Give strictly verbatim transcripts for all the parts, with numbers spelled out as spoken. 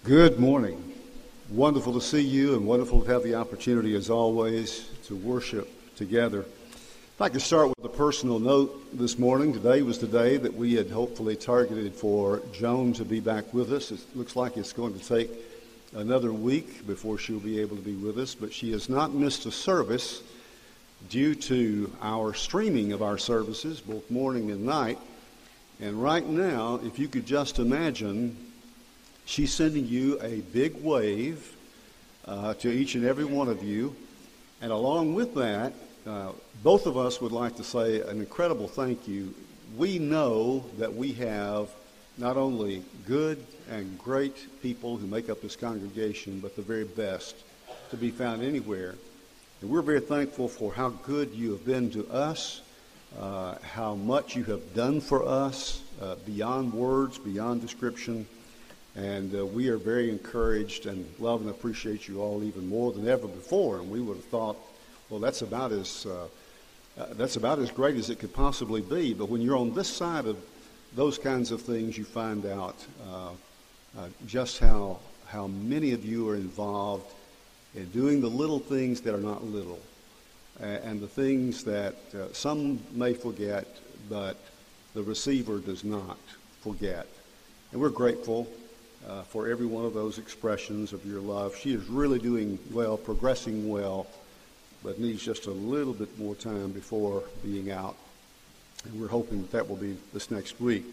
Good morning. Wonderful to see you and wonderful to have the opportunity, as always, to worship together. I'd like to start with a personal note this morning. Today was the day that we had hopefully targeted for Joan to be back with us. It looks like it's going to take another week before she'll be able to be with us, but she has not missed a service due to our streaming of our services, both morning and night. And right now, if you could just imagine, she's sending you a big wave uh, to each and every one of you. And along with that, uh, both of us would like to say an incredible thank you. We know that we have not only good and great people who make up this congregation, but the very best to be found anywhere. And we're very thankful for how good you have been to us, uh, how much you have done for us, uh, beyond words, beyond description. And uh, we are very encouraged and love and appreciate you all even more than ever before. And we would have thought, well, that's about as uh, uh, that's about as great as it could possibly be. But when you're on this side of those kinds of things, you find out uh, uh, just how how many of you are involved in doing the little things that are not little, uh, and the things that uh, some may forget, but the receiver does not forget. And we're grateful Uh, for every one of those expressions of your love. She is really doing well, progressing well, but needs just a little bit more time before being out. And we're hoping that, that will be this next week.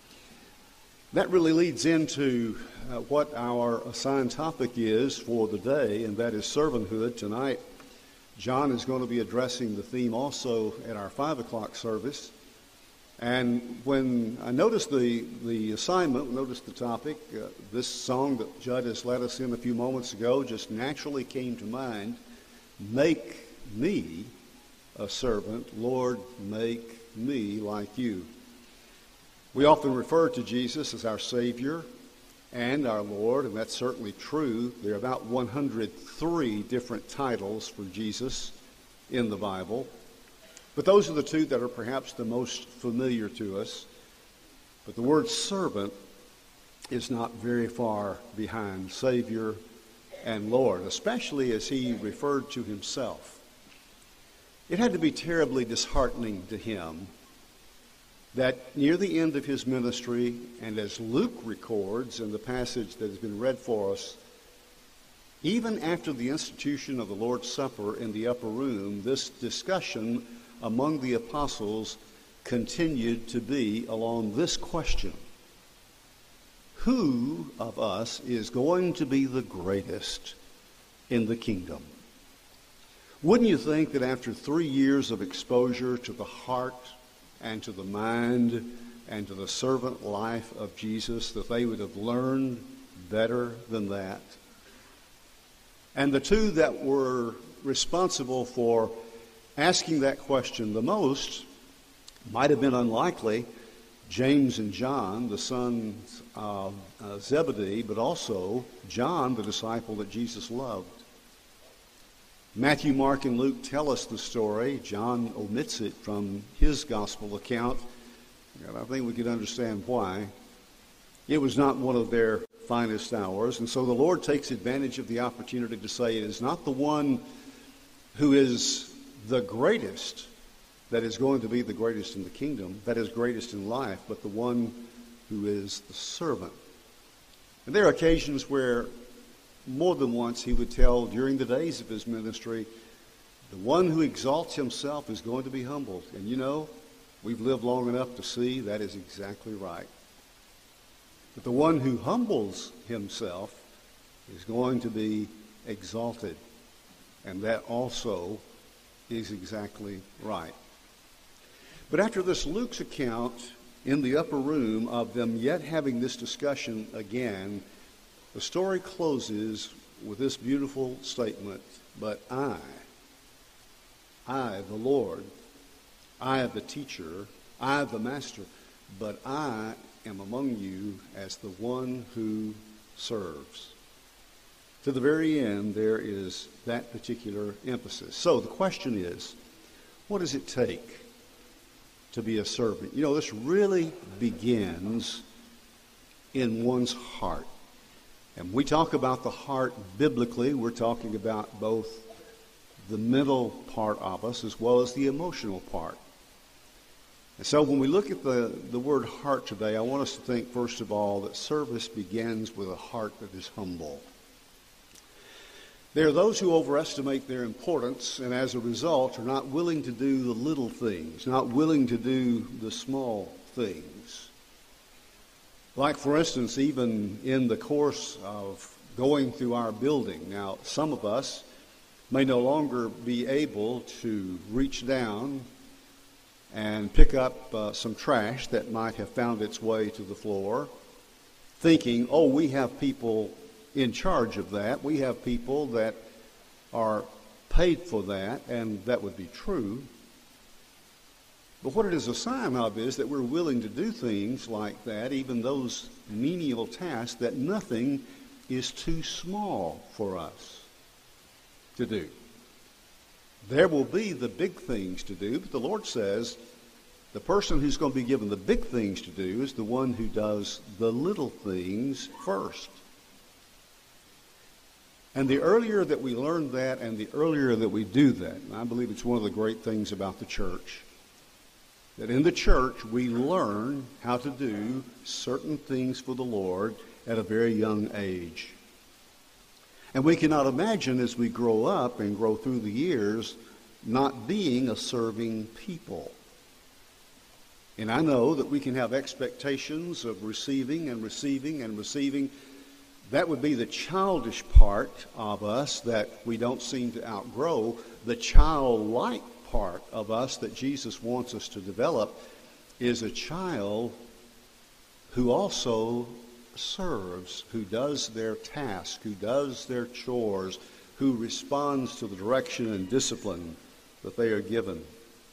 That really leads into uh, what our assigned topic is for the day, and that is servanthood. Tonight, John is going to be addressing the theme also at our five o'clock service. And when I noticed the, the assignment, noticed the topic, uh, this song that Judd has led us in a few moments ago just naturally came to mind. Make me a servant, Lord, make me like you. We often refer to Jesus as our Savior and our Lord, and that's certainly true. There are about one hundred three different titles for Jesus in the Bible. But those are the two that are perhaps the most familiar to us. But the word servant is not very far behind Savior and Lord, especially as he referred to himself. It had to be terribly disheartening to him that near the end of his ministry, and as Luke records in the passage that has been read for us, even after the institution of the Lord's Supper in the upper room, this discussion among the apostles continued to be along this question: who of us is going to be the greatest in the kingdom? Wouldn't you think that after three years of exposure to the heart and to the mind and to the servant life of Jesus, that they would have learned better than that? And the two that were responsible for asking that question the most might have been unlikely, James and John, the sons of uh, Zebedee, but also John, the disciple that Jesus loved. Matthew, Mark, and Luke tell us the story. John omits it from his gospel account, and I think we can understand why. It was not one of their finest hours, and so the Lord takes advantage of the opportunity to say it is not the one who is the greatest that is going to be the greatest in the kingdom, that is greatest in life, but the one who is the servant. And there are occasions where more than once he would tell during the days of his ministry, the one who exalts himself is going to be humbled. And you know, we've lived long enough to see that is exactly right. But the one who humbles himself is going to be exalted. And that also is exactly right. But after this Luke's account in the upper room of them yet having this discussion again, the story closes with this beautiful statement: but I, I, the Lord, I, the teacher, I, the master, but I am among you as the one who serves. To the very end, there is that particular emphasis. So the question is, what does it take to be a servant? You know, this really begins in one's heart. And when we talk about the heart biblically, we're talking about both the mental part of us as well as the emotional part. And so when we look at the, the word heart today, I want us to think, first of all, that service begins with a heart that is humble. There are those who overestimate their importance and as a result are not willing to do the little things, not willing to do the small things. Like, for instance, even in the course of going through our building. Now, some of us may no longer be able to reach down and pick up uh, some trash that might have found its way to the floor, thinking, oh, we have people in charge of that. We have people that are paid for that, and that would be true. But what it is a sign of is that we're willing to do things like that, even those menial tasks, that nothing is too small for us to do. There will be the big things to do, but the Lord says the person who's going to be given the big things to do is the one who does the little things first. And the earlier that we learn that and the earlier that we do that, and I believe it's one of the great things about the church, that in the church we learn how to do certain things for the Lord at a very young age. And we cannot imagine as we grow up and grow through the years not being a serving people. And I know that we can have expectations of receiving and receiving and receiving. That would be the childish part of us that we don't seem to outgrow. The childlike part of us that Jesus wants us to develop is a child who also serves, who does their task, who does their chores, who responds to the direction and discipline that they are given.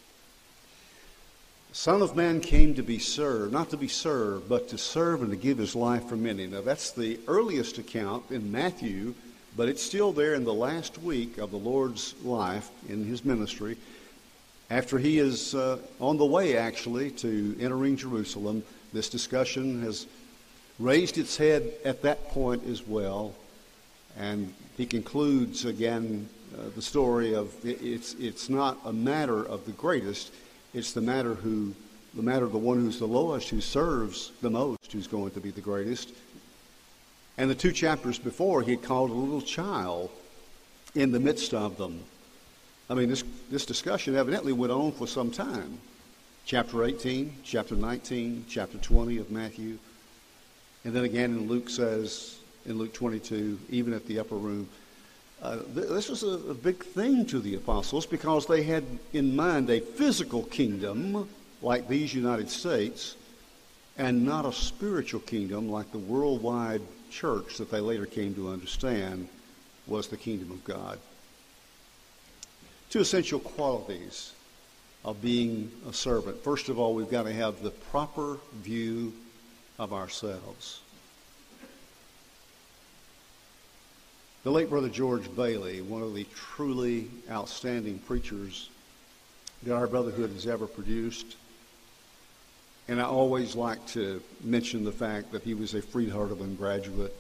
The Son of Man came to be served, not to be served, but to serve and to give his life for many. Now that's the earliest account in Matthew, but it's still there in the last week of the Lord's life in his ministry. After he is uh, on the way, actually, to entering Jerusalem, this discussion has raised its head at that point as well. And he concludes again uh, the story of it's it's not a matter of the greatest, it's the matter who the matter of the one who's the lowest, who serves the most, who's going to be the greatest. And the two chapters before, he had called a little child in the midst of them. I mean, this this discussion evidently went on for some time. Chapter eighteen, chapter nineteen, chapter twenty of Matthew. And then again in Luke says, in Luke twenty-two, even at the upper room, uh, th- this was a, a big thing to the apostles because they had in mind a physical kingdom like these United States and not a spiritual kingdom like the worldwide church that they later came to understand was the kingdom of God. Two essential qualities of being a servant. First of all, we've got to have the proper view of ourselves. The late Brother George Bailey, one of the truly outstanding preachers that our brotherhood has ever produced, and I always like to mention the fact that he was a Freed-Hardeman graduate.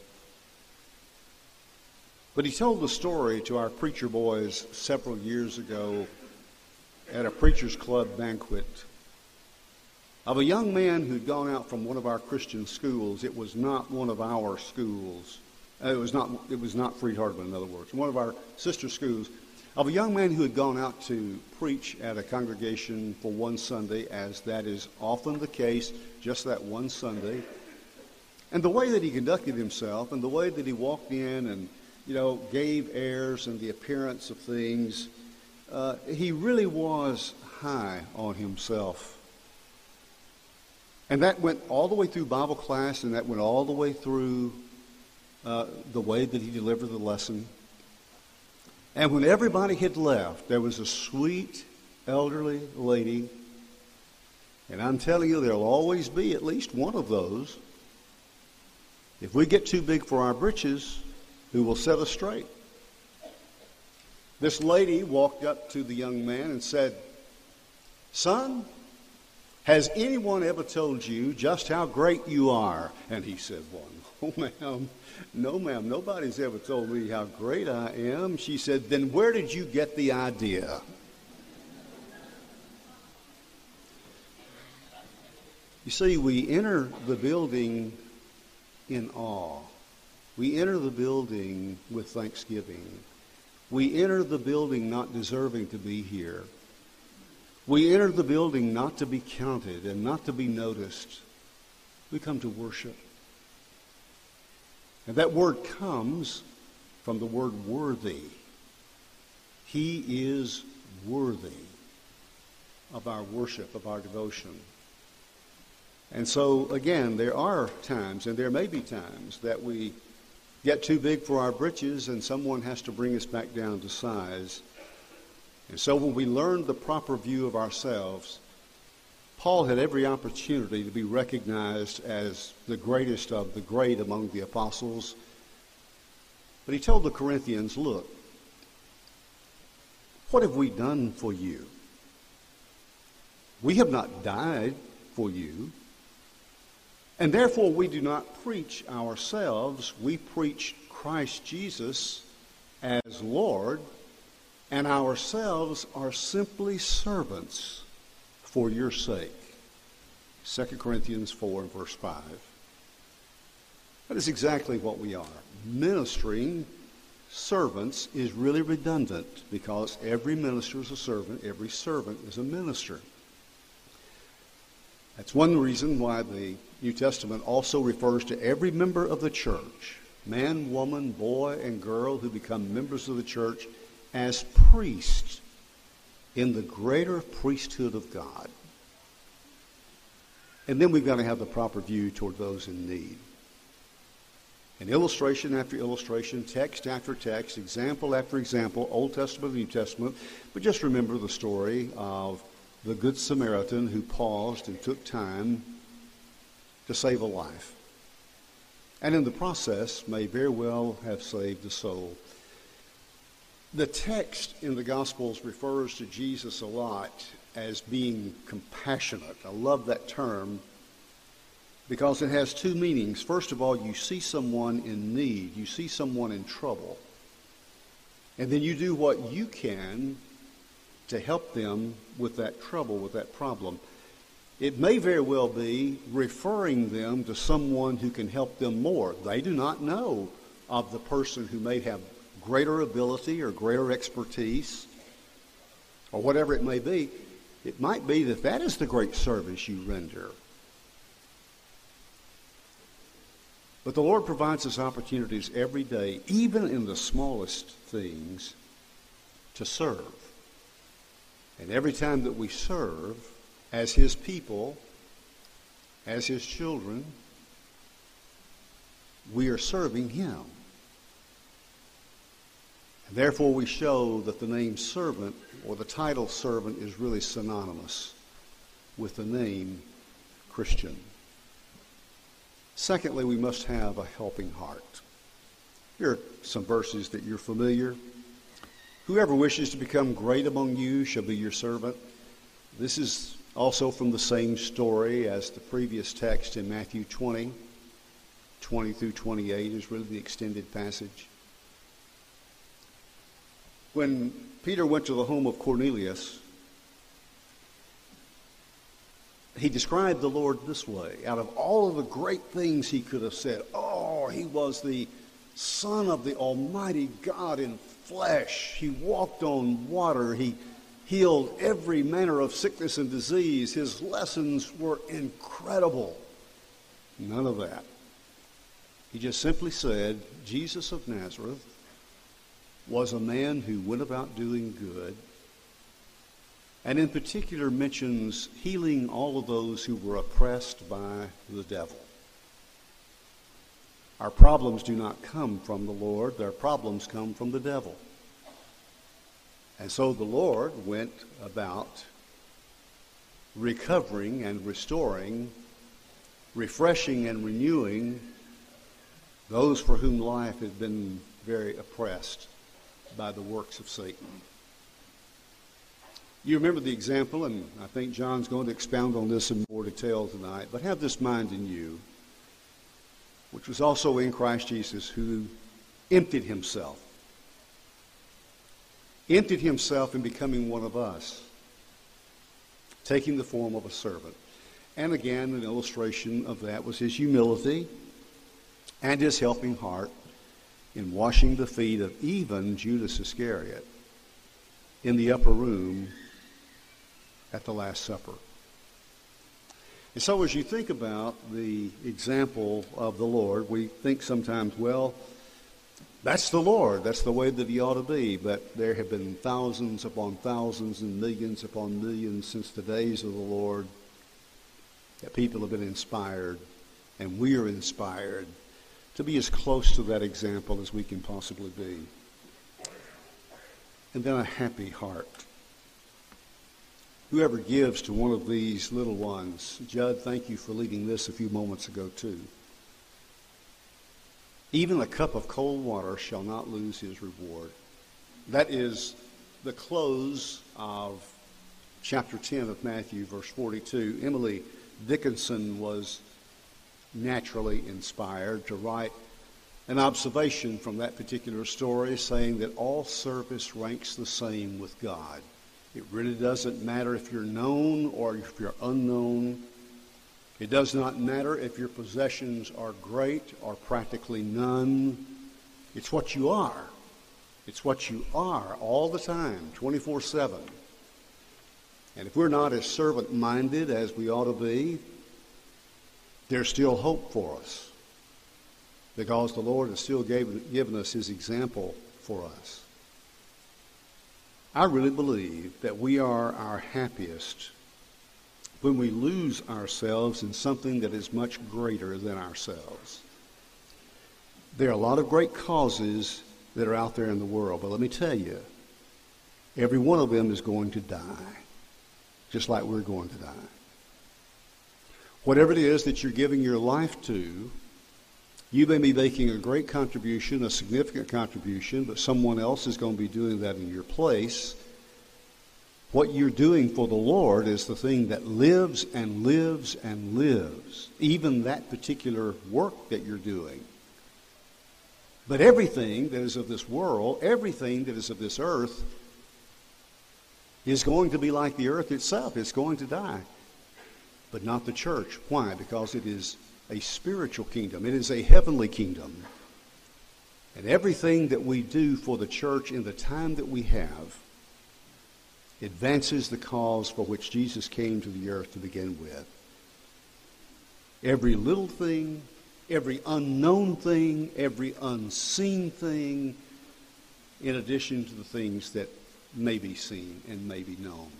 But he told the story to our preacher boys several years ago at a Preachers Club banquet of a young man who'd gone out from one of our Christian schools. It was not one of our schools. Uh, it was not It was not Freed-Hardeman, in other words. One of our sister schools. Of a young man who had gone out to preach at a congregation for one Sunday, as that is often the case, just that one Sunday. And the way that he conducted himself and the way that he walked in and, you know, gave airs and the appearance of things, uh, he really was high on himself. And that went all the way through Bible class, and that went all the way through uh, the way that he delivered the lesson. And when everybody had left, there was a sweet, elderly lady, and I'm telling you, there'll always be at least one of those. If we get too big for our britches, who will set us straight? This lady walked up to the young man and said, "Son, Has anyone ever told you just how great you are? And he said, well, no, ma'am. No, ma'am. Nobody's ever told me how great I am. She said, then where did you get the idea? You see, we enter the building in awe. We enter the building with thanksgiving. We enter the building not deserving to be here. We enter the building not to be counted and not to be noticed. We come to worship. And that word comes from the word worthy. He is worthy of our worship, of our devotion. And so, again, there are times, and there may be times, that we get too big for our britches and someone has to bring us back down to size. And so when we learn the proper view of ourselves, Paul had every opportunity to be recognized as the greatest of the great among the apostles. But he told the Corinthians, look, what have we done for you? We have not died for you. And therefore we do not preach ourselves. We preach Christ Jesus as Lord, and ourselves are simply servants for your sake. Second Corinthians four and verse five. That is exactly what we are. Ministering servants is really redundant because every minister is a servant, every servant is a minister. That's one reason why the New Testament also refers to every member of the church, man, woman, boy, and girl who become members of the church, as priests in the greater priesthood of God. And then we've got to have the proper view toward those in need. And illustration after illustration, text after text, example after example, Old Testament, New Testament. But just remember the story of the Good Samaritan who paused and took time to save a life. And in the process may very well have saved a soul. The text in the Gospels refers to Jesus a lot as being compassionate. I love that term because it has two meanings. First of all, you see someone in need. You see someone in trouble. And then you do what you can to help them with that trouble, with that problem. It may very well be referring them to someone who can help them more. They do not know of the person who may have greater ability or greater expertise or whatever it may be. It might be that that is the great service you render. But the Lord provides us opportunities every day, even in the smallest things, to serve. And every time that we serve as His people, as His children, we are serving Him. And therefore we show that the name servant or the title servant is really synonymous with the name Christian. Secondly, we must have a helping heart. Here are some verses that you're familiar. Whoever wishes to become great among you shall be your servant. This is also from the same story as the previous text in Matthew twenty. twenty through twenty-eight is really the extended passage. When Peter went to the home of Cornelius, he described the Lord this way. Out of all of the great things he could have said, oh, he was the Son of the Almighty God in flesh. He walked on water. He healed every manner of sickness and disease. His lessons were incredible. None of that. He just simply said, Jesus of Nazareth was a man who went about doing good, and in particular mentions healing all of those who were oppressed by the devil. Our problems do not come from the Lord. Their problems come from the devil. And so the Lord went about recovering and restoring, refreshing and renewing those for whom life had been very oppressed by the works of Satan. You remember the example, and I think John's going to expound on this in more detail tonight, but have this mind in you, which was also in Christ Jesus, who emptied himself. Emptied himself in becoming one of us, taking the form of a servant. And again, an illustration of that was his humility and his helping heart in washing the feet of even Judas Iscariot in the upper room at the Last Supper. And so as you think about the example of the Lord, we think sometimes, well, that's the Lord. That's the way that he ought to be. But there have been thousands upon thousands and millions upon millions since the days of the Lord that people have been inspired, and we are inspired to be as close to that example as we can possibly be. And then a happy heart. Whoever gives to one of these little ones, Judd, thank you for leading this a few moments ago too. Even a cup of cold water shall not lose his reward. That is the close of chapter ten of Matthew, verse forty-two. Emily Dickinson was naturally inspired to write an observation from that particular story, saying that all service ranks the same with God. It really doesn't matter if you're known or if you're unknown. It does not matter if your possessions are great or practically none. It's what you are. It's what you are all the time, twenty-four seven. And if we're not as servant-minded as we ought to be, there's still hope for us, because the Lord has still gave, given us his example for us. I really believe that we are our happiest when we lose ourselves in something that is much greater than ourselves. There are a lot of great causes that are out there in the world, but let me tell you, every one of them is going to die, just like we're going to die. Whatever it is that you're giving your life to, you may be making a great contribution, a significant contribution, but someone else is going to be doing that in your place. What you're doing for the Lord is the thing that lives and lives and lives, even that particular work that you're doing. But everything that is of this world, everything that is of this earth, is going to be like the earth itself. It's going to die. But not the church. Why? Because it is a spiritual kingdom. It is a heavenly kingdom. And everything that we do for the church in the time that we have advances the cause for which Jesus came to the earth to begin with. Every little thing, every unknown thing, every unseen thing, in addition to the things that may be seen and may be known.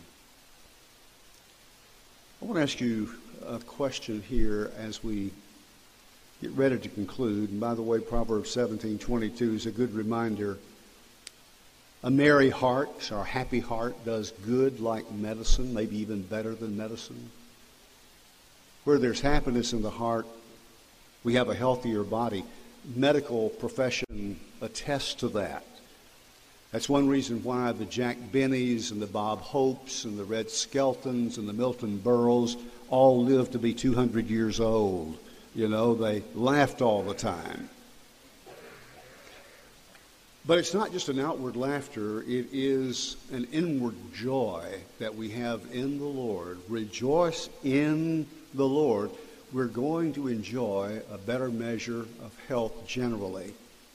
I want to ask you a question here as we get ready to conclude. And by the way, Proverbs seventeen twenty-two is a good reminder. A merry heart, or a happy heart, does good like medicine, maybe even better than medicine. Where there's happiness in the heart, we have a healthier body. Medical profession attests to that. That's one reason why the Jack Bennies and the Bob Hopes and the Red Skeltons and the Milton Berles all lived to be two hundred years old. You know, they laughed all the time. But it's not just an outward laughter. It is an inward joy that we have in the Lord. Rejoice in the Lord. We're going to enjoy a better measure of health generally.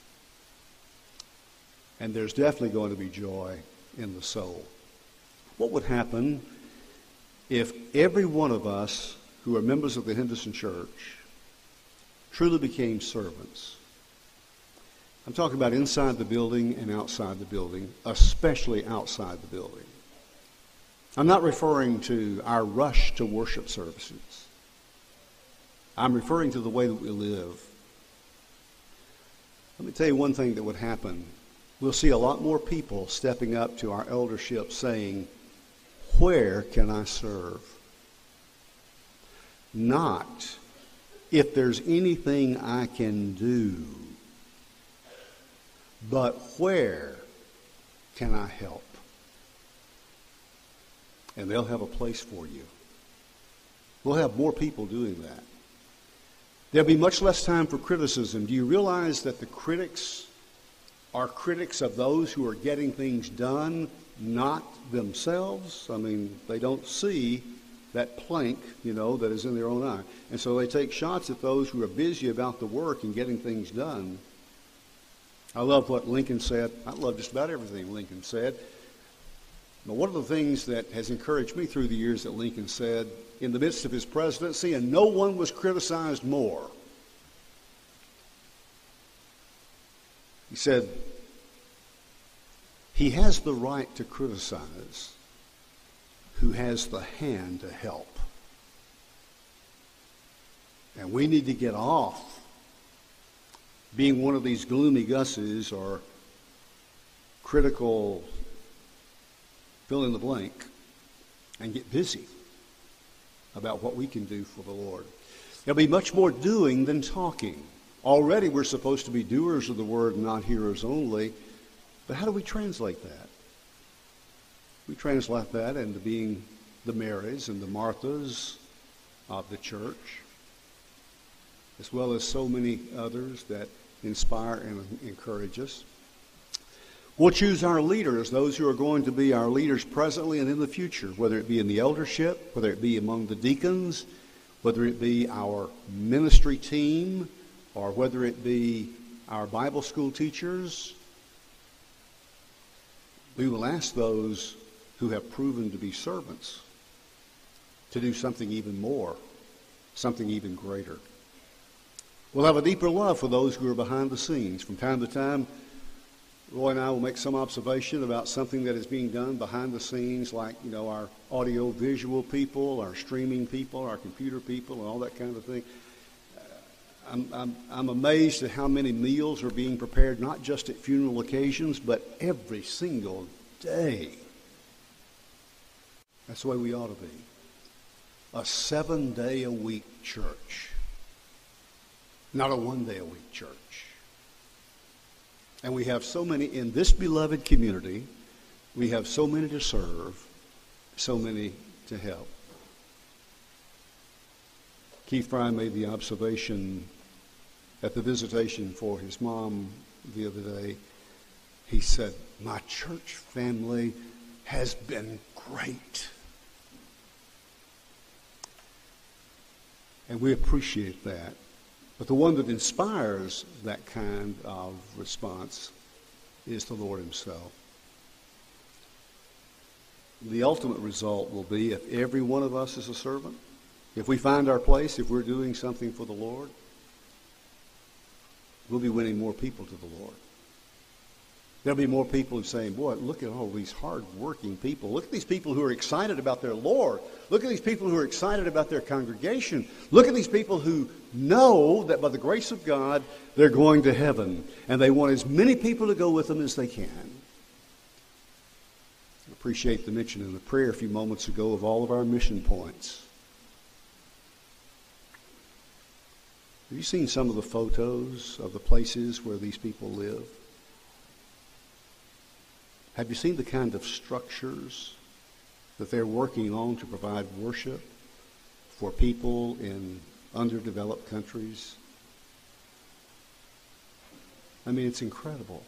And there's definitely going to be joy in the soul. What would happen if every one of us who are members of the Henderson Church truly became servants? I'm talking about inside the building and outside the building, especially outside the building. I'm not referring to our rush to worship services. I'm referring to the way that we live. Let me tell you one thing that would happen. We'll see a lot more people stepping up to our eldership saying, "Where can I serve?" Not, "If there's anything I can do," but "Where can I help?" and they'll have a place for you. We'll have more people doing that. There'll be much less time for criticism. Do you realize that the critics are critics of those who are getting things done, not themselves? I mean, they don't see that plank, you know, that is in their own eye. And so they take shots at those who are busy about the work and getting things done. I love what Lincoln said. I love just about everything Lincoln said. But one of the things that has encouraged me through the years that Lincoln said, in the midst of his presidency, and no one was criticized more, he said, he has the right to criticize who has the hand to help. And we need to get off being one of these gloomy Gus's or critical fill in the blank and get busy about what we can do for the Lord. There'll be much more doing than talking. Already we're supposed to be doers of the word, not hearers only. But how do we translate that? We translate that into being the Marys and the Marthas of the church, as well as so many others that inspire and encourage us. We'll choose our leaders, those who are going to be our leaders presently and in the future, whether it be in the eldership, whether it be among the deacons, whether it be our ministry team, or whether it be our Bible school teachers. We will ask those who have proven to be servants to do something even more, something even greater. We'll have a deeper love for those who are behind the scenes. From time to time, Roy and I will make some observation about something that is being done behind the scenes, like, you know, our audio-visual people, our streaming people, our computer people, and all that kind of thing. I'm, I'm, I'm amazed at how many meals are being prepared, not just at funeral occasions, but every single day. That's the way we ought to be. A seven-day-a-week church, not a one-day-a-week church. And we have so many in this beloved community. We have so many to serve, so many to help. Keith Fry made the observation at the visitation for his mom the other day. He said, "My church family has been great." And we appreciate that. But the one that inspires that kind of response is the Lord himself. The ultimate result will be if every one of us is a servant, if we find our place, if we're doing something for the Lord, we'll be winning more people to the Lord. There'll be more people who are saying, boy, look at all these hard-working people. Look at these people who are excited about their Lord. Look at these people who are excited about their congregation. Look at these people who know that by the grace of God, they're going to heaven. And they want as many people to go with them as they can. I appreciate the mention in the prayer a few moments ago of all of our mission points. Have you seen some of the photos of the places where these people live? Have you seen the kind of structures that they're working on to provide worship for people in underdeveloped countries? I mean, it's incredible.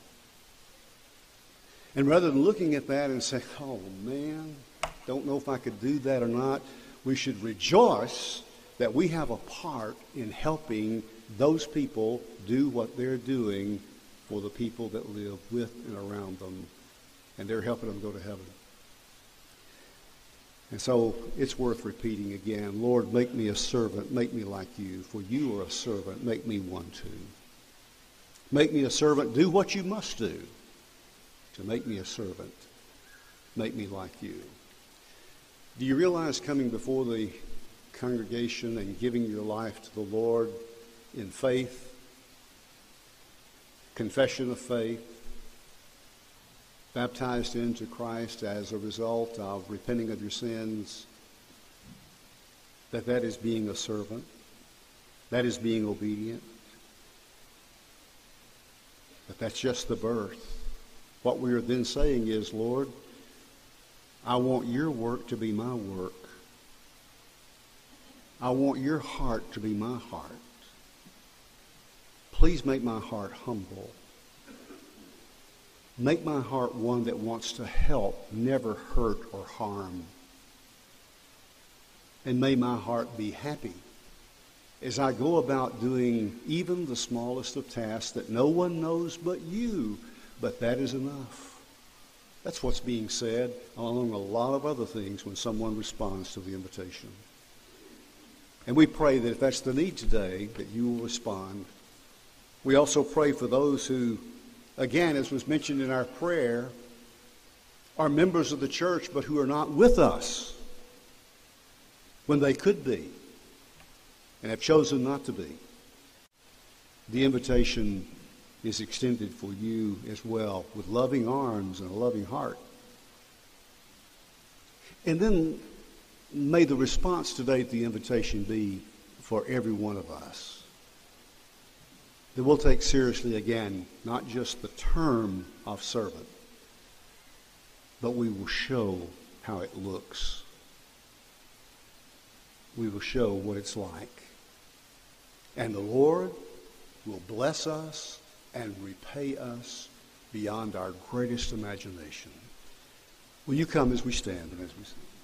And rather than looking at that and saying, oh man, don't know if I could do that or not, we should rejoice that we have a part in helping those people do what they're doing for the people that live with and around them. And they're helping them go to heaven. And so it's worth repeating again. Lord, make me a servant. Make me like you. For you are a servant. Make me one too. Make me a servant. Do what you must do to make me a servant. Make me like you. Do you realize coming before the congregation and giving your life to the Lord in faith, confession of faith, baptized into Christ as a result of repenting of your sins, that that is being a servant, that is being obedient, but that's just the birth. What we are then saying is, Lord, I want your work to be my work. I want your heart to be my heart. Please make my heart humble. Make my heart one that wants to help, never hurt or harm. And may my heart be happy as I go about doing even the smallest of tasks that no one knows but you, but that is enough. That's what's being said along a lot of other things when someone responds to the invitation. And we pray that if that's the need today, that you will respond. We also pray for those who, again, as was mentioned in our prayer, are members of the church but who are not with us when they could be and have chosen not to be. The invitation is extended for you as well with loving arms and a loving heart. And then may the response today to the invitation be for every one of us that we'll take seriously again not just the term of servant, but we will show how it looks. We will show what it's like. And the Lord will bless us and repay us beyond our greatest imagination. Will you come as we stand and as we sing?